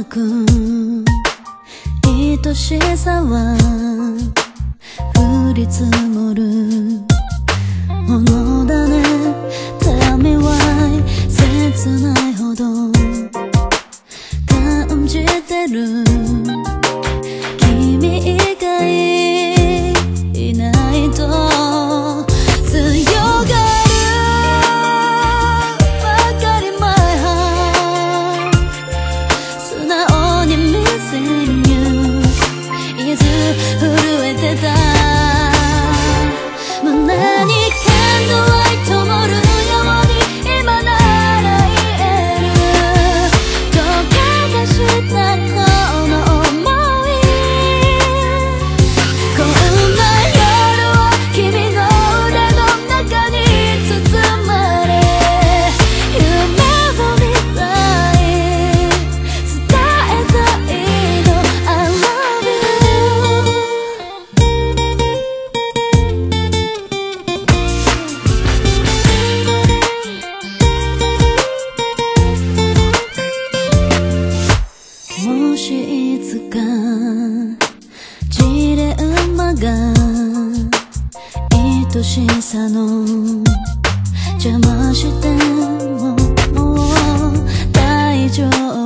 く愛しさは降り積もるものだね。Tell me why 切ないほど感じてる。君以外いないと強がるばかり My heart 素直に Missing you いつ震えてた胸にキャンドルライト灯るように今なら言える。溶け出したこの想いこんな夜は君の腕の中に包まれ夢を見たい伝えたいの I love you もしいつかジレンマが愛しさの邪魔してももう大丈夫